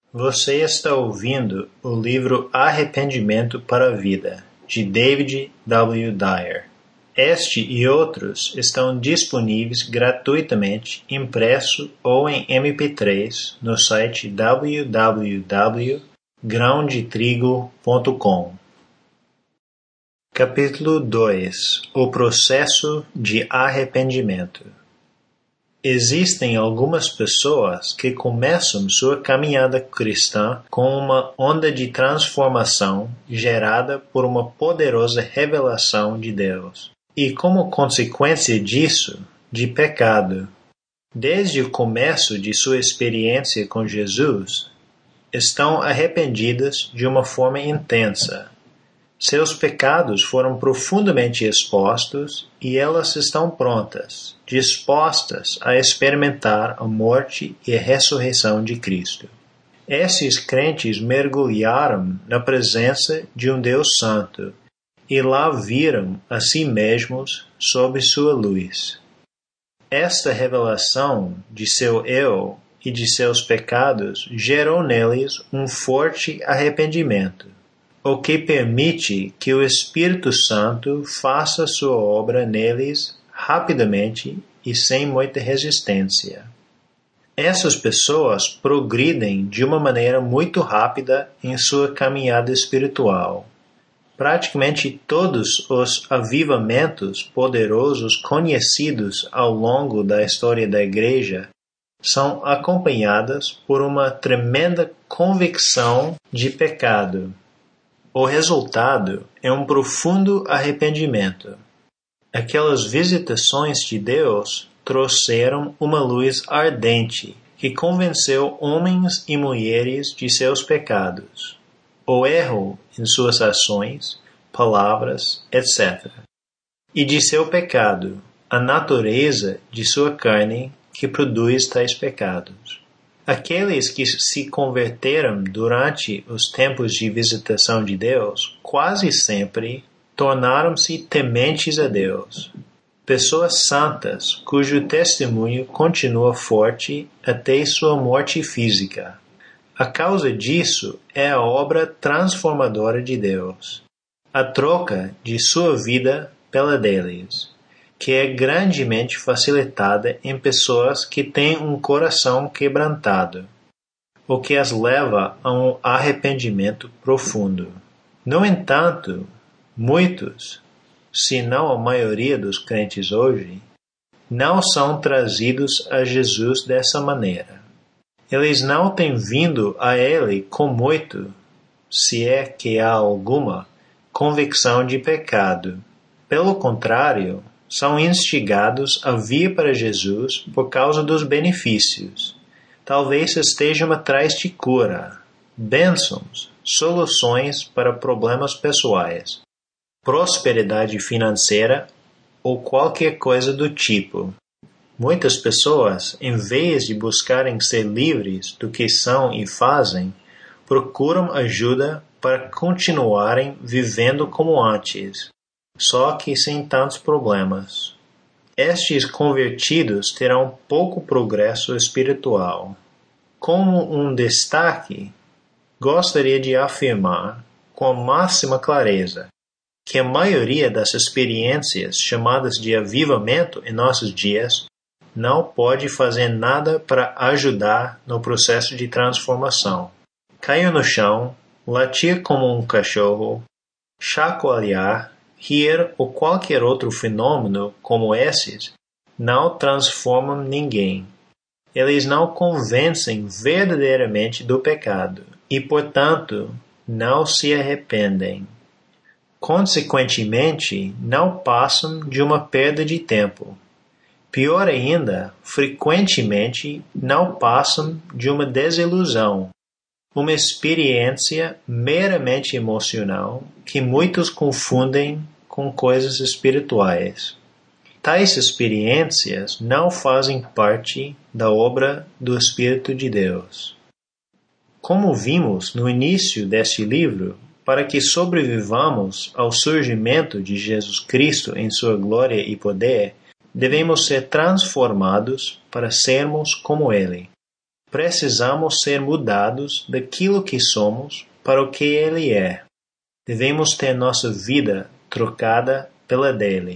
Você está ouvindo o livro Arrependimento para a Vida, de David W. Dyer. Este e outros estão disponíveis gratuitamente, impresso ou em MP3, no site www.grãodetrigo.com. Capítulo 2. O processo de arrependimento. Existem algumas pessoas que começam sua caminhada cristã com uma onda de transformação gerada por uma poderosa revelação de Deus, e como consequência disso, de pecado. Desde o começo de sua experiência com Jesus, estão arrependidas de uma forma intensa. Seus pecados foram profundamente expostos e elas estão prontas, dispostas a experimentar a morte e a ressurreição de Cristo. Esses crentes mergulharam na presença de um Deus Santo e lá viram a si mesmos sob sua luz. Esta revelação de seu eu e de seus pecados gerou neles um forte arrependimento, o que permite que o Espírito Santo faça sua obra neles rapidamente e sem muita resistência. Essas pessoas progridem de uma maneira muito rápida em sua caminhada espiritual. Praticamente todos os avivamentos poderosos conhecidos ao longo da história da Igreja são acompanhados por uma tremenda convicção de pecado. O resultado é um profundo arrependimento. Aquelas visitações de Deus trouxeram uma luz ardente que convenceu homens e mulheres de seus pecados, o erro em suas ações, palavras, etc., e de seu pecado, a natureza de sua carne que produz tais pecados. Aqueles que se converteram durante os tempos de visitação de Deus quase sempre tornaram-se tementes a Deus. Pessoas santas cujo testemunho continua forte até sua morte física. A causa disso é a obra transformadora de Deus, a troca de sua vida pela deles, que é grandemente facilitada em pessoas que têm um coração quebrantado, o que as leva a um arrependimento profundo. No entanto, muitos, se não a maioria dos crentes hoje, não são trazidos a Jesus dessa maneira. Eles não têm vindo a Ele com muito, se é que há alguma, convicção de pecado. Pelo contrário, são instigados a vir para Jesus por causa dos benefícios. Talvez estejam atrás de cura, bênçãos, soluções para problemas pessoais, prosperidade financeira ou qualquer coisa do tipo. Muitas pessoas, em vez de buscarem ser livres do que são e fazem, procuram ajuda para continuarem vivendo como antes, só que sem tantos problemas. Estes convertidos terão pouco progresso espiritual. Como um destaque, gostaria de afirmar, com a máxima clareza, que a maioria das experiências chamadas de avivamento em nossos dias não pode fazer nada para ajudar no processo de transformação. Cair no chão, latir como um cachorro, chacoalhar, rir ou qualquer outro fenômeno como esses não transformam ninguém. Eles não convencem verdadeiramente do pecado e, portanto, não se arrependem. Consequentemente, não passam de uma perda de tempo. Pior ainda, frequentemente não passam de uma desilusão, uma experiência meramente emocional que muitos confundem com coisas espirituais. Tais experiências não fazem parte da obra do Espírito de Deus. Como vimos no início deste livro, para que sobrevivamos ao surgimento de Jesus Cristo em sua glória e poder, devemos ser transformados para sermos como Ele. precisamos ser mudados daquilo que somos para o que Ele é. Devemos ter nossa vida trocada pela dele.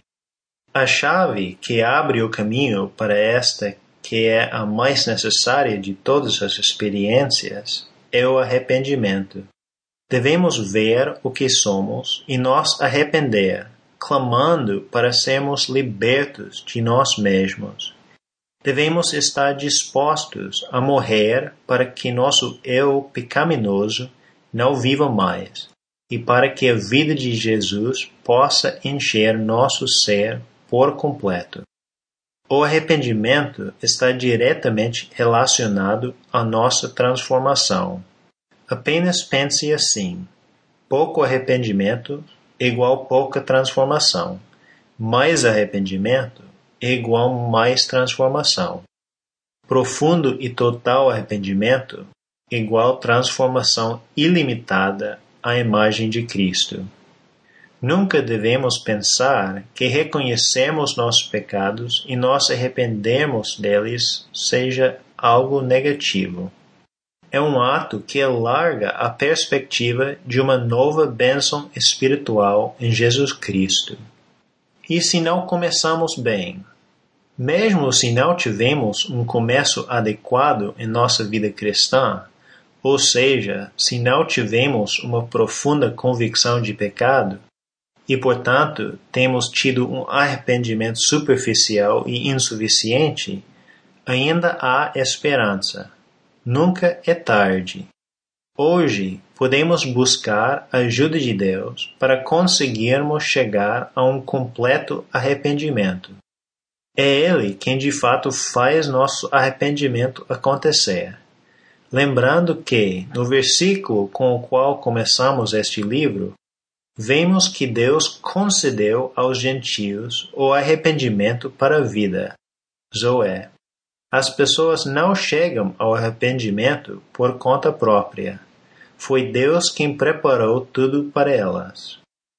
A chave que abre o caminho para esta, que é a mais necessária de todas as experiências, é o arrependimento. Devemos ver o que somos e nos arrepender, clamando para sermos libertos de nós mesmos. Devemos estar dispostos a morrer para que nosso eu pecaminoso não viva mais e para que a vida de Jesus possa encher nosso ser por completo. O arrependimento está diretamente relacionado à nossa transformação. Apenas pense assim: pouco arrependimento igual pouca transformação. Mais arrependimento igual mais transformação. Profundo e total arrependimento igual transformação ilimitada à imagem de Cristo. Nunca devemos pensar que reconhecemos nossos pecados e nos arrependemos deles seja algo negativo. É um ato que alarga a perspectiva de uma nova bênção espiritual em Jesus Cristo. E se não começamos bem? Mesmo se não tivemos um começo adequado em nossa vida cristã, ou seja, se não tivemos uma profunda convicção de pecado, e, portanto, temos tido um arrependimento superficial e insuficiente, ainda há esperança. Nunca é tarde. Hoje, podemos buscar a ajuda de Deus para conseguirmos chegar a um completo arrependimento. É Ele quem de fato faz nosso arrependimento acontecer. Lembrando que, no versículo com o qual começamos este livro, vemos que Deus concedeu aos gentios o arrependimento para a vida, Zoé. As pessoas não chegam ao arrependimento por conta própria. Foi Deus quem preparou tudo para elas.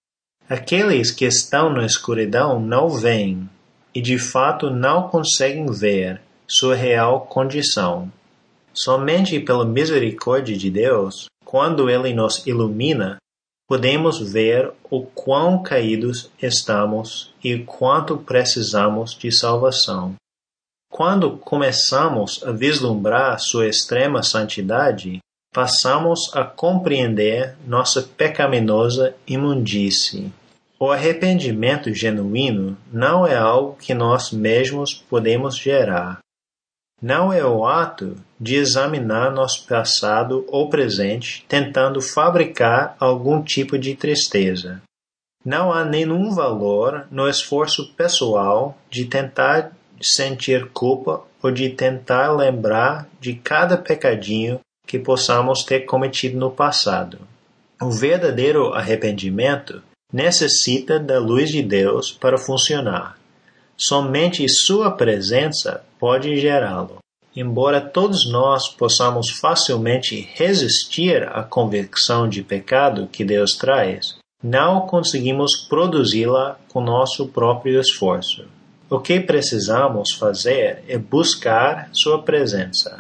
Aqueles que estão na escuridão não veem, e de fato não conseguem ver sua real condição. Somente pela misericórdia de Deus, quando Ele nos ilumina, podemos ver o quão caídos estamos e quanto precisamos de salvação. Quando começamos a vislumbrar sua extrema santidade, passamos a compreender nossa pecaminosa imundície. O arrependimento genuíno não é algo que nós mesmos podemos gerar. Não é o ato de examinar nosso passado ou presente tentando fabricar algum tipo de tristeza. Não há nenhum valor no esforço pessoal de tentar sentir culpa ou de tentar lembrar de cada pecadinho que possamos ter cometido no passado. O verdadeiro arrependimento necessita da luz de Deus para funcionar. Somente sua presença pode gerá-lo. Embora todos nós possamos facilmente resistir à convicção de pecado que Deus traz, não conseguimos produzi-la com nosso próprio esforço. O que precisamos fazer é buscar sua presença.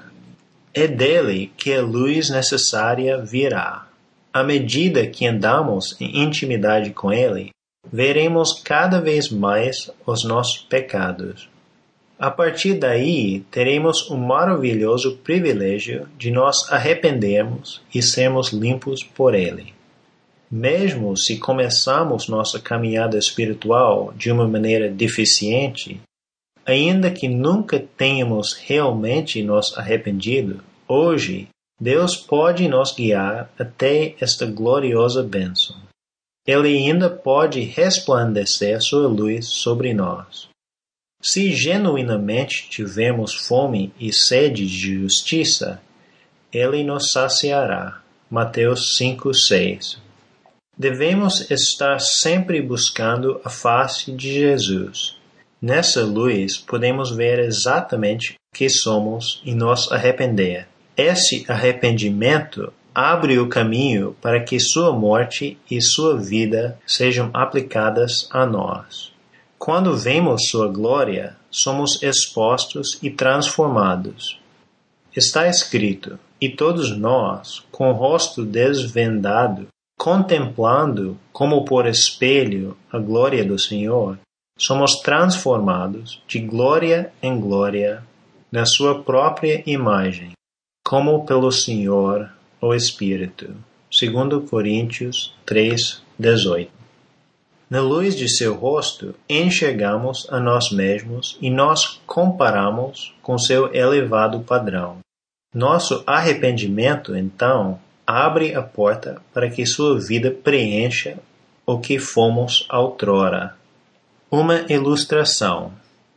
É dele que a luz necessária virá. À medida que andamos em intimidade com ele, veremos cada vez mais os nossos pecados. A partir daí, teremos o maravilhoso privilégio de nos arrependermos e sermos limpos por ele. Mesmo se começamos nossa caminhada espiritual de uma maneira deficiente, ainda que nunca tenhamos realmente nos arrependido, hoje Deus pode nos guiar até esta gloriosa bênção. Ele ainda pode resplandecer sua luz sobre nós. Se genuinamente tivermos fome e sede de justiça, Ele nos saciará. Mateus 5:6. Devemos estar sempre buscando a face de Jesus. Nessa luz podemos ver exatamente o que somos e nos arrepender. Esse arrependimento abre o caminho para que sua morte e sua vida sejam aplicadas a nós. Quando vemos sua glória, somos expostos e transformados. está escrito: "E todos nós, com o rosto desvendado, contemplando como por espelho a glória do Senhor, somos transformados de glória em glória na sua própria imagem, como pelo Senhor, o Espírito." 2 Coríntios 3:18. Na luz de seu rosto, enxergamos a nós mesmos e nos comparamos com seu elevado padrão. Nosso arrependimento, então, abre a porta para que sua vida preencha o que fomos outrora. Uma ilustração.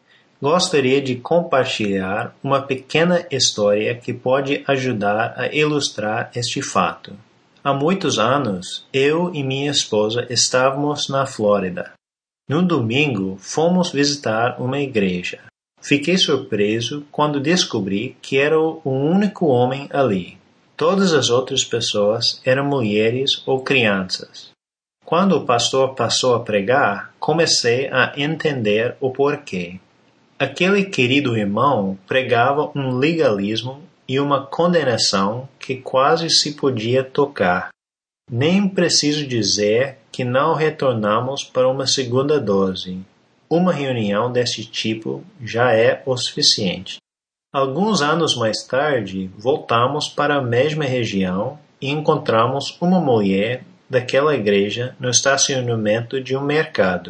Gostaria de compartilhar uma pequena história que pode ajudar a ilustrar este fato. Há muitos anos, eu e minha esposa estávamos na Flórida. No domingo, fomos visitar uma igreja. Fiquei surpreso quando descobri que era o único homem ali. Todas as outras pessoas eram mulheres ou crianças. Quando o pastor passou a pregar, comecei a entender o porquê. Aquele querido irmão pregava um legalismo e uma condenação que quase se podia tocar. Nem preciso dizer que não retornamos para uma segunda dose. Uma reunião desse tipo já é o suficiente. Alguns anos mais tarde, voltamos para a mesma região e encontramos uma mulher daquela igreja no estacionamento de um mercado.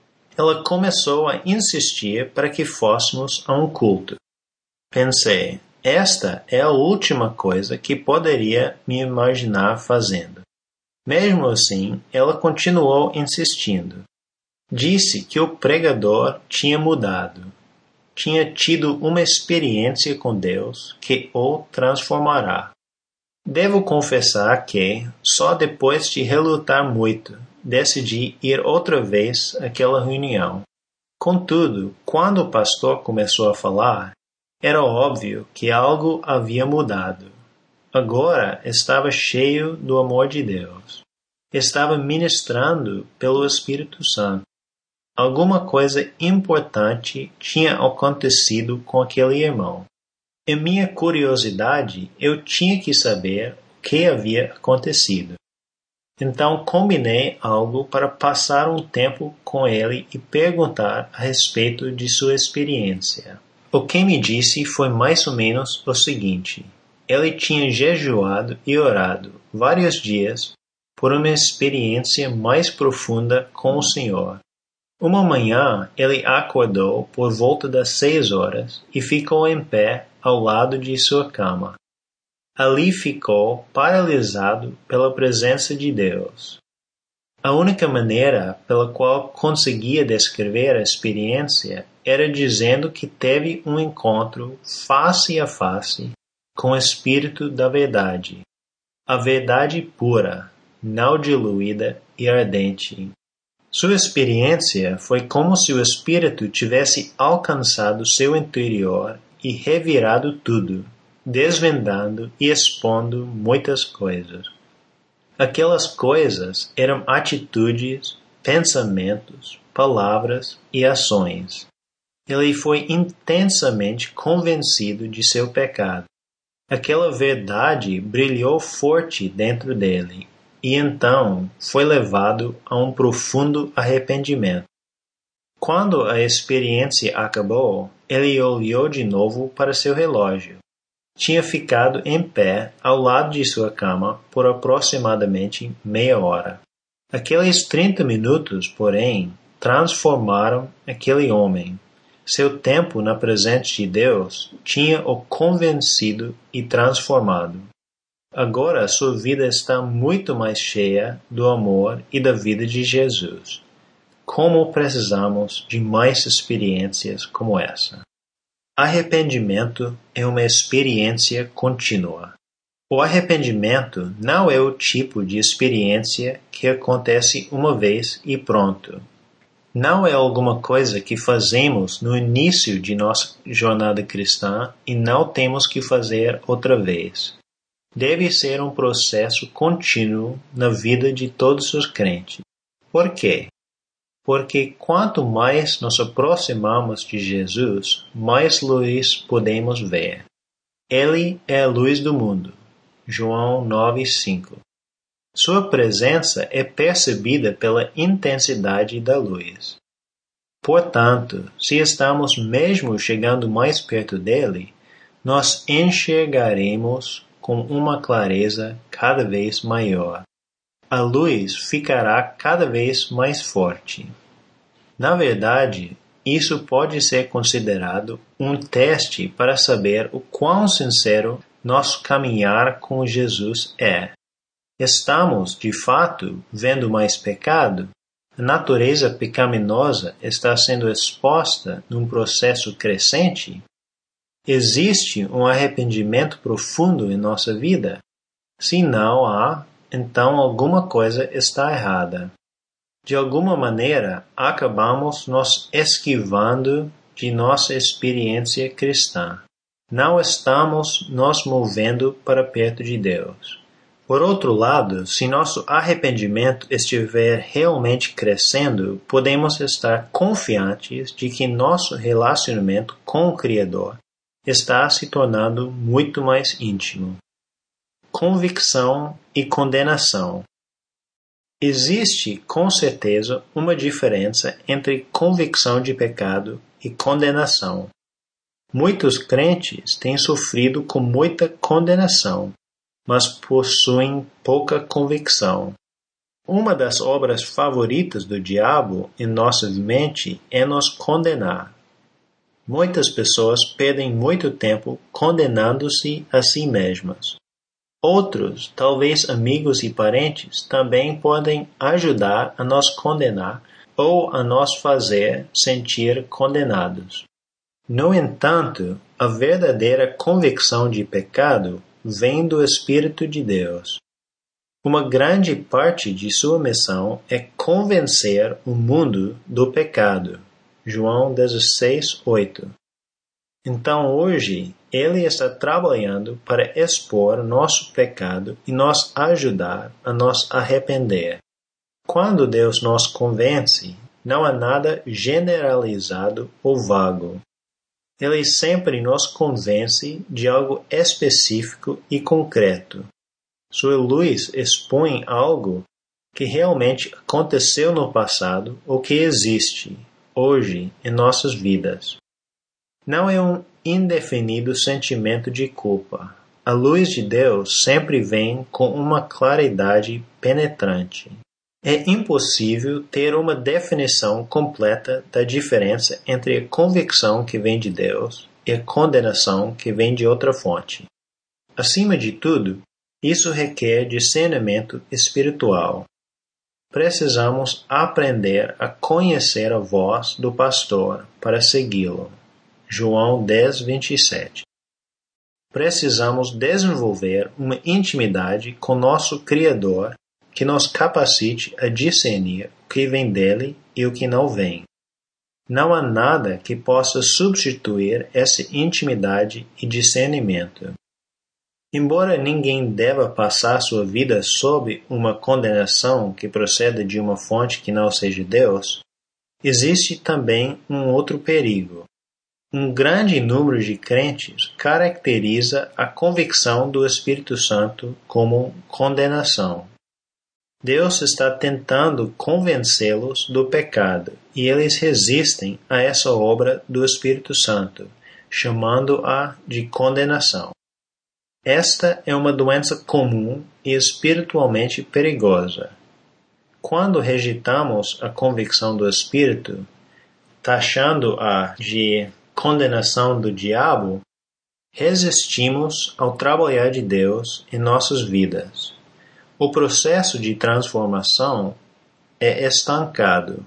Ela começou a insistir para que fôssemos a um culto. Pensei, esta é a última coisa que poderia me imaginar fazendo. Mesmo assim, ela continuou insistindo. Disse que o pregador tinha mudado. Tinha tido uma experiência com Deus que o transformará. Devo confessar que, só depois de relutar muito, decidi ir outra vez àquela reunião. Contudo, quando o pastor começou a falar, era óbvio que algo havia mudado. Agora estava cheio do amor de Deus. Estava ministrando pelo Espírito Santo. Alguma coisa importante tinha acontecido com aquele irmão. Em minha curiosidade, eu tinha que saber o que havia acontecido. Então combinei algo para passar um tempo com ele e perguntar a respeito de sua experiência. O que me disse foi mais ou menos o seguinte: ele tinha jejuado e orado vários dias por uma experiência mais profunda com o Senhor. Uma manhã, ele acordou por volta das 6 horas e ficou em pé ao lado de sua cama. Ali ficou paralisado pela presença de Deus. A única maneira pela qual conseguia descrever a experiência era dizendo que teve um encontro face a face com o Espírito da verdade, a verdade pura, não diluída e ardente. Sua experiência foi como se o Espírito tivesse alcançado seu interior e revirado tudo, desvendando e expondo muitas coisas. Aquelas coisas eram atitudes, pensamentos, palavras e ações. Ele foi intensamente convencido de seu pecado. Aquela verdade brilhou forte dentro dele, e então foi levado a um profundo arrependimento. Quando a experiência acabou, ele olhou de novo para seu relógio. Tinha ficado em pé ao lado de sua cama por aproximadamente meia hora. Aqueles 30 minutos, porém, transformaram aquele homem. Seu tempo na presença de Deus tinha o convencido e transformado. Agora sua vida está muito mais cheia do amor e da vida de Jesus. Como precisamos de mais experiências como essa? Arrependimento é uma experiência contínua. O arrependimento não é o tipo de experiência que acontece uma vez e pronto. Não é alguma coisa que fazemos no início de nossa jornada cristã e não temos que fazer outra vez. Deve ser um processo contínuo na vida de todos os crentes. Por quê? Porque quanto mais nos aproximamos de Jesus, mais luz podemos ver. Ele é a luz do mundo. João 9:5. Sua presença é percebida pela intensidade da luz. Portanto, se estamos mesmo chegando mais perto dele, nós enxergaremos com uma clareza cada vez maior. A luz ficará cada vez mais forte. Na verdade, isso pode ser considerado um teste para saber o quão sincero nosso caminhar com Jesus é. Estamos, de fato, vendo mais pecado? A natureza pecaminosa está sendo exposta num processo crescente? Existe um arrependimento profundo em nossa vida? Se não há, então alguma coisa está errada. De alguma maneira, acabamos nos esquivando de nossa experiência cristã. Não estamos nos movendo para perto de Deus. Por outro lado, se nosso arrependimento estiver realmente crescendo, podemos estar confiantes de que nosso relacionamento com o Criador está se tornando muito mais íntimo. Convicção e condenação. Existe, com certeza, uma diferença entre convicção de pecado e condenação. Muitos crentes têm sofrido com muita condenação, mas possuem pouca convicção. Uma das obras favoritas do diabo em nossa mente é nos condenar. Muitas pessoas perdem muito tempo condenando-se a si mesmas. Outros, talvez amigos e parentes, também podem ajudar a nos condenar ou a nos fazer sentir condenados. No entanto, a verdadeira convicção de pecado vem do Espírito de Deus. Uma grande parte de sua missão é convencer o mundo do pecado. João 16:8. Então hoje, Ele está trabalhando para expor nosso pecado e nos ajudar a nos arrepender. Quando Deus nos convence, não há nada generalizado ou vago. Ele sempre nos convence de algo específico e concreto. Sua luz expõe algo que realmente aconteceu no passado ou que existe hoje em nossas vidas. Não é um indefinido sentimento de culpa. A luz de Deus sempre vem com uma claridade penetrante. É impossível ter uma definição completa da diferença entre a convicção que vem de Deus e a condenação que vem de outra fonte. Acima de tudo, isso requer discernimento espiritual. Precisamos aprender a conhecer a voz do pastor para segui-lo. João 10:27. Precisamos desenvolver uma intimidade com nosso Criador que nos capacite a discernir o que vem dele e o que não vem. Não há nada que possa substituir essa intimidade e discernimento. Embora ninguém deva passar sua vida sob uma condenação que proceda de uma fonte que não seja Deus, existe também um outro perigo. Um grande número de crentes caracteriza a convicção do Espírito Santo como condenação. Deus está tentando convencê-los do pecado e eles resistem a essa obra do Espírito Santo, chamando-a de condenação. Esta é uma doença comum e espiritualmente perigosa. Quando rejeitamos a convicção do Espírito, taxando-a de condenação do diabo, resistimos ao trabalhar de Deus em nossas vidas. O processo de transformação é estancado.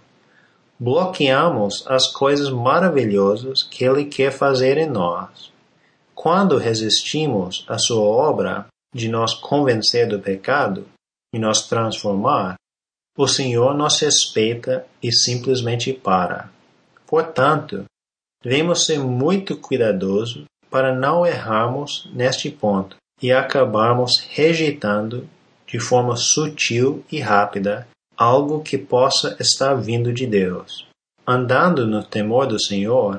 Bloqueamos as coisas maravilhosas que Ele quer fazer em nós. Quando resistimos à sua obra de nos convencer do pecado e nos transformar, o Senhor nos respeita e simplesmente para. Portanto, devemos ser muito cuidadosos para não errarmos neste ponto e acabarmos rejeitando de forma sutil e rápida algo que possa estar vindo de Deus. Andando no temor do Senhor,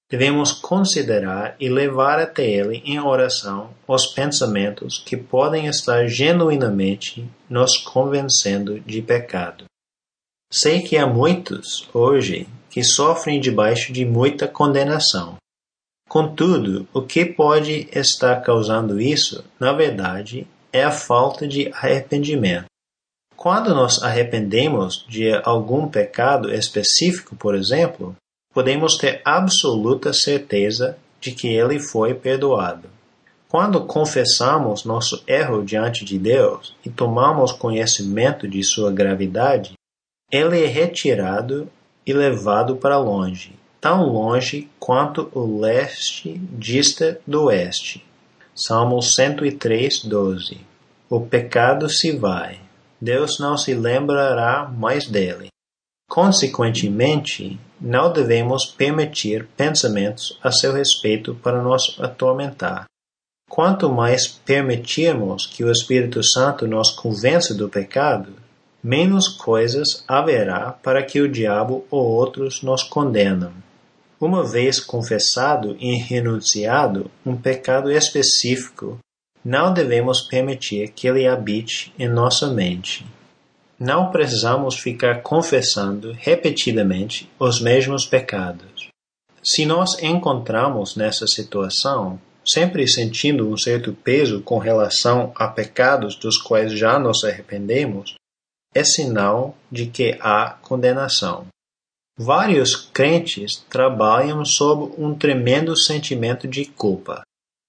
Devemos considerar e levar até Ele em oração os pensamentos que podem estar genuinamente nos convencendo de pecado. Sei que há muitos, hoje, que sofrem debaixo de muita condenação. Contudo, o que pode estar causando isso, na verdade, é a falta de arrependimento. Quando nos arrependemos de algum pecado específico, por exemplo, podemos ter absoluta certeza de que ele foi perdoado. Quando confessamos nosso erro diante de Deus e tomamos conhecimento de sua gravidade, ele é retirado e levado para longe, tão longe quanto o leste dista do oeste. Salmo 103, 12. O pecado se vai. Deus não se lembrará mais dele. Consequentemente, não devemos permitir pensamentos a seu respeito para nos atormentar. Quanto mais permitirmos que o Espírito Santo nos convença do pecado, menos coisas haverá para que o diabo ou outros nos condenam. Uma vez confessado e renunciado um pecado específico, não devemos permitir que ele habite em nossa mente. Não precisamos ficar confessando repetidamente os mesmos pecados. Se nós encontramos nessa situação, sempre sentindo um certo peso com relação a pecados dos quais já nos arrependemos, é sinal de que há condenação. Vários crentes trabalham sob um tremendo sentimento de culpa.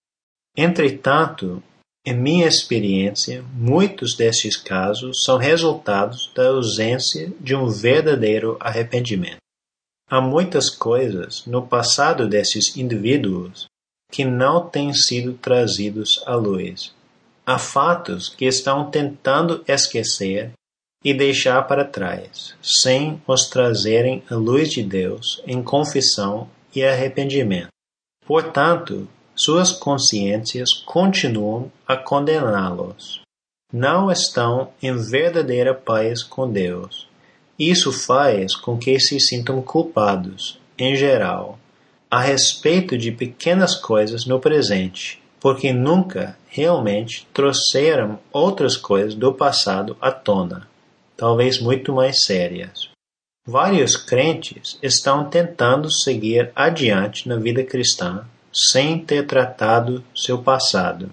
Entretanto, em minha experiência, muitos destes casos são resultados da ausência de um verdadeiro arrependimento. Há muitas coisas no passado desses indivíduos que não têm sido trazidos à luz. Há fatos que estão tentando esquecer e deixar para trás, sem os trazerem à luz de Deus em confissão e arrependimento. Portanto, suas consciências continuam a condená-los. Não estão em verdadeira paz com Deus. Isso faz com que se sintam culpados, em geral, a respeito de pequenas coisas no presente, porque nunca realmente trouxeram outras coisas do passado à tona, talvez muito mais sérias. Vários crentes estão tentando seguir adiante na vida cristã sem ter tratado seu passado.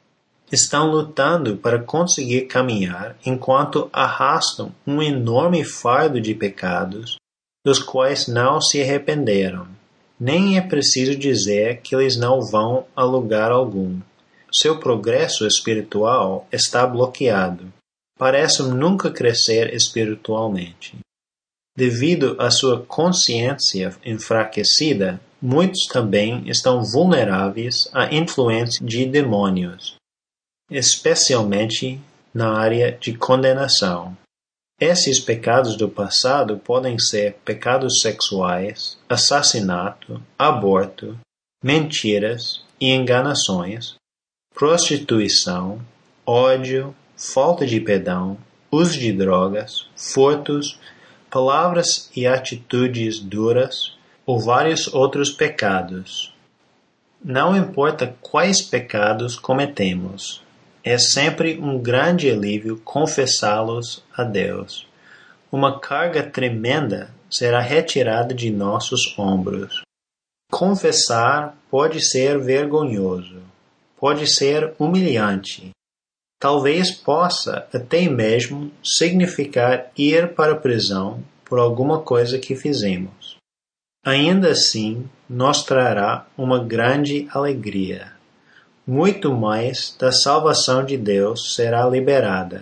Estão lutando para conseguir caminhar enquanto arrastam um enorme fardo de pecados dos quais não se arrependeram. Nem é preciso dizer que eles não vão a lugar algum. Seu progresso espiritual está bloqueado. Parecem nunca crescer espiritualmente. Devido à sua consciência enfraquecida, muitos também estão vulneráveis à influência de demônios, especialmente na área de condenação. Esses pecados do passado podem ser pecados sexuais, assassinato, aborto, mentiras e enganações, prostituição, ódio, falta de perdão, uso de drogas, furtos, palavras e atitudes duras, ou vários outros pecados. Não importa quais pecados cometemos, é sempre um grande alívio confessá-los a Deus. Uma carga tremenda será retirada de nossos ombros. Confessar pode ser vergonhoso, pode ser humilhante. Talvez possa até mesmo significar ir para a prisão por alguma coisa que fizemos. Ainda assim, nos trará uma grande alegria. Muito mais da salvação de Deus será liberada.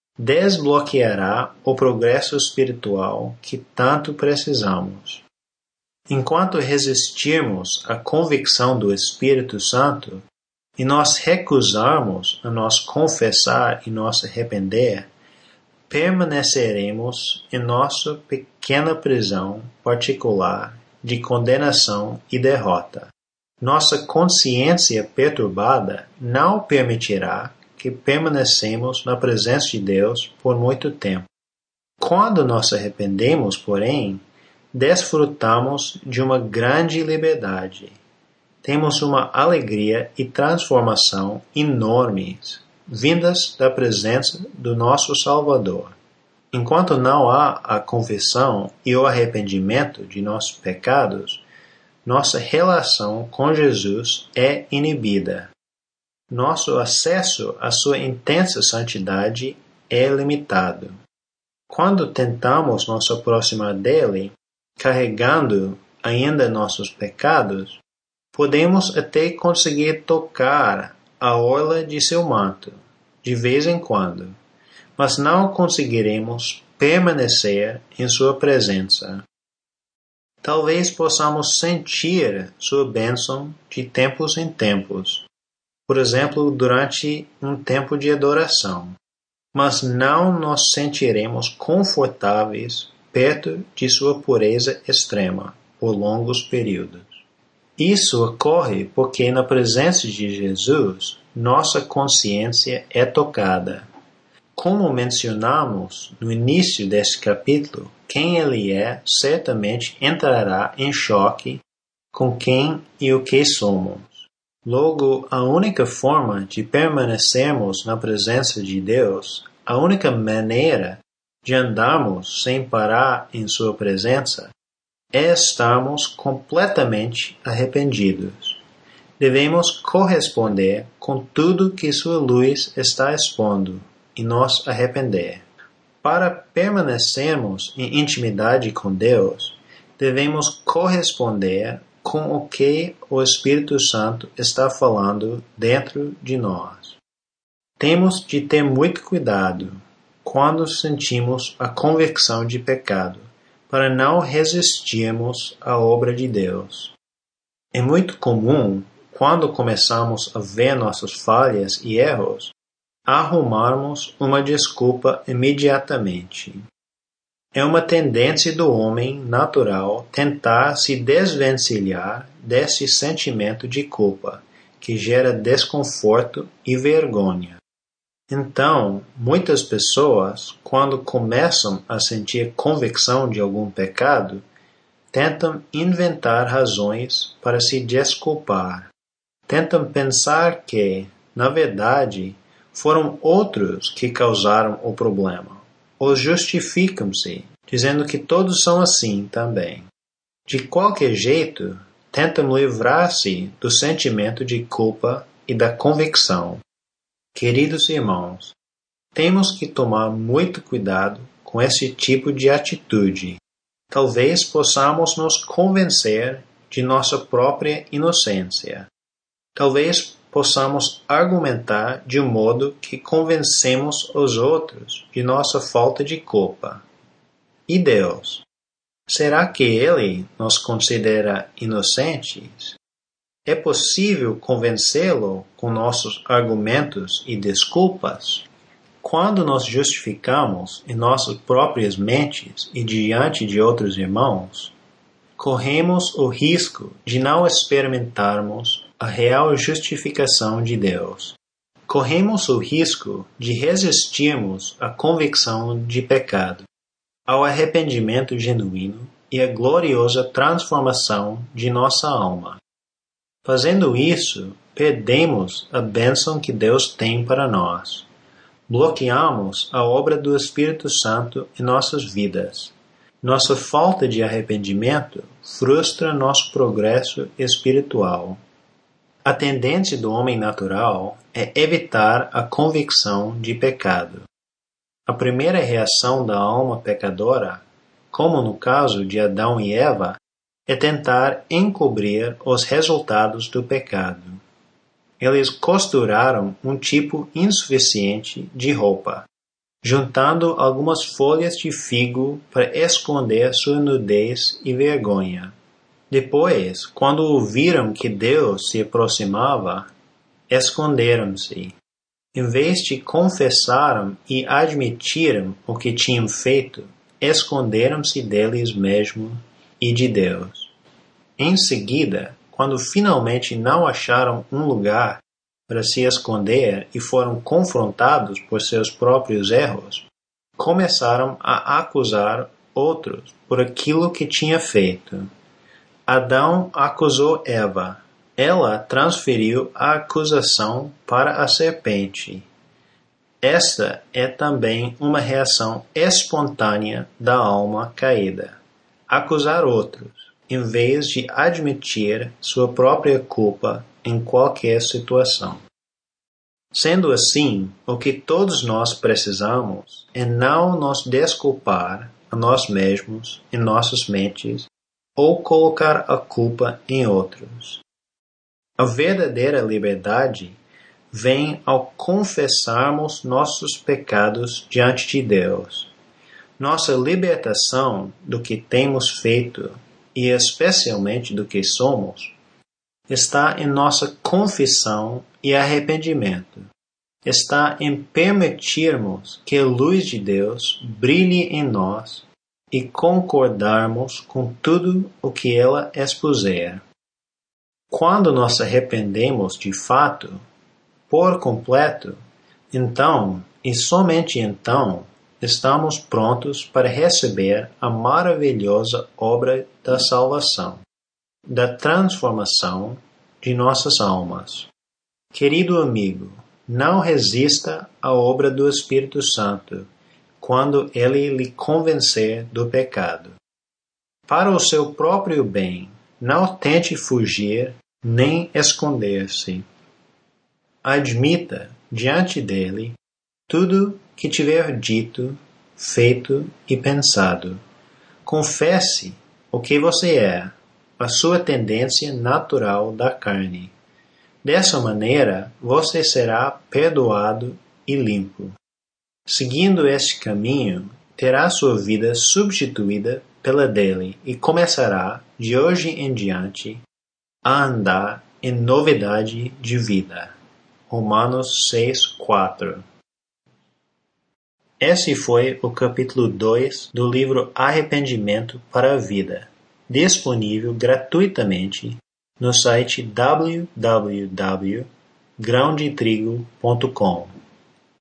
Desbloqueará o progresso espiritual que tanto precisamos. Enquanto resistirmos à convicção do Espírito Santo, e nós recusarmos a nos confessar e nos arrepender, permaneceremos em nossa pequena prisão particular de condenação e derrota. Nossa consciência perturbada não permitirá que permanecemos na presença de Deus por muito tempo. Quando nos arrependemos, porém, desfrutamos de uma grande liberdade. Temos uma alegria e transformação enormes, vindas da presença do nosso Salvador. Enquanto não há a confissão e o arrependimento de nossos pecados, nossa relação com Jesus é inibida. Nosso acesso à sua intensa santidade é limitado. Quando tentamos nos aproximar dele, carregando ainda nossos pecados, podemos até conseguir tocar a orla de seu manto, de vez em quando, mas não conseguiremos permanecer em sua presença. Talvez possamos sentir sua bênção de tempos em tempos, por exemplo, durante um tempo de adoração, mas não nos sentiremos confortáveis perto de sua pureza extrema por longos períodos. Isso ocorre porque na presença de Jesus, nossa consciência é tocada. Como mencionamos no início deste capítulo, quem ele é certamente entrará em choque com quem e o que somos. Logo, a única forma de permanecermos na presença de Deus, a única maneira de andarmos sem parar em sua presença, é estarmos completamente arrependidos. Devemos corresponder com tudo que sua luz está expondo e nos arrepender. Para permanecermos em intimidade com Deus, devemos corresponder com o que o Espírito Santo está falando dentro de nós. Temos de ter muito cuidado quando sentimos a convicção de pecado, para não resistirmos à obra de Deus. É muito comum, quando começamos a ver nossas falhas e erros, arrumarmos uma desculpa imediatamente. É uma tendência do homem natural tentar se desvencilhar desse sentimento de culpa, que gera desconforto e vergonha. Então, muitas pessoas, quando começam a sentir convicção de algum pecado, tentam inventar razões para se desculpar. Tentam pensar que, na verdade, foram outros que causaram o problema. Ou justificam-se, dizendo que todos são assim também. De qualquer jeito, tentam livrar-se do sentimento de culpa e da convicção. Queridos irmãos, temos que tomar muito cuidado com esse tipo de atitude. Talvez possamos nos convencer de nossa própria inocência. Talvez possamos argumentar de um modo que convencemos os outros de nossa falta de culpa. E Deus? Será que Ele nos considera inocentes? É possível convencê-lo com nossos argumentos e desculpas? Quando nos justificamos em nossas próprias mentes e diante de outros irmãos, corremos o risco de não experimentarmos a real justificação de Deus. Corremos o risco de resistirmos à convicção de pecado, ao arrependimento genuíno e à gloriosa transformação de nossa alma. Fazendo isso, perdemos a bênção que Deus tem para nós. Bloqueamos a obra do Espírito Santo em nossas vidas. Nossa falta de arrependimento frustra nosso progresso espiritual. A tendência do homem natural é evitar a convicção de pecado. A primeira reação da alma pecadora, como no caso de Adão e Eva, é tentar encobrir os resultados do pecado. Eles costuraram um tipo insuficiente de roupa, juntando algumas folhas de figo para esconder sua nudez e vergonha. Depois, quando ouviram que Deus se aproximava, esconderam-se. Em vez de confessarem e admitirem o que tinham feito, esconderam-se deles mesmos e de Deus. Em seguida, quando finalmente não acharam um lugar para se esconder e foram confrontados por seus próprios erros, começaram a acusar outros por aquilo que tinha feito. Adão acusou Eva. Ela transferiu a acusação para a serpente. Esta é também uma reação espontânea da alma caída. Acusar outros, em vez de admitir sua própria culpa em qualquer situação. Sendo assim, o que todos nós precisamos é não nos desculpar a nós mesmos em nossas mentes ou colocar a culpa em outros. A verdadeira liberdade vem ao confessarmos nossos pecados diante de Deus. Nossa libertação do que temos feito e especialmente do que somos está em nossa confissão e arrependimento. Está em permitirmos que a luz de Deus brilhe em nós e concordarmos com tudo o que ela expuser. Quando nos arrependemos de fato, por completo, então, e somente então, estamos prontos para receber a maravilhosa obra da salvação, da transformação de nossas almas. Querido amigo, não resista à obra do Espírito Santo quando ele lhe convencer do pecado. Para o seu próprio bem, não tente fugir nem esconder-se. Admita diante dele tudo que tiver dito, feito e pensado. Confesse o que você é, a sua tendência natural da carne. Dessa maneira, você será perdoado e limpo. Seguindo este caminho, terá sua vida substituída pela dele e começará, de hoje em diante, a andar em novidade de vida. Romanos 6:4. Esse foi o capítulo 2 do livro Arrependimento para a Vida, disponível gratuitamente no site www.grãodetrigo.com.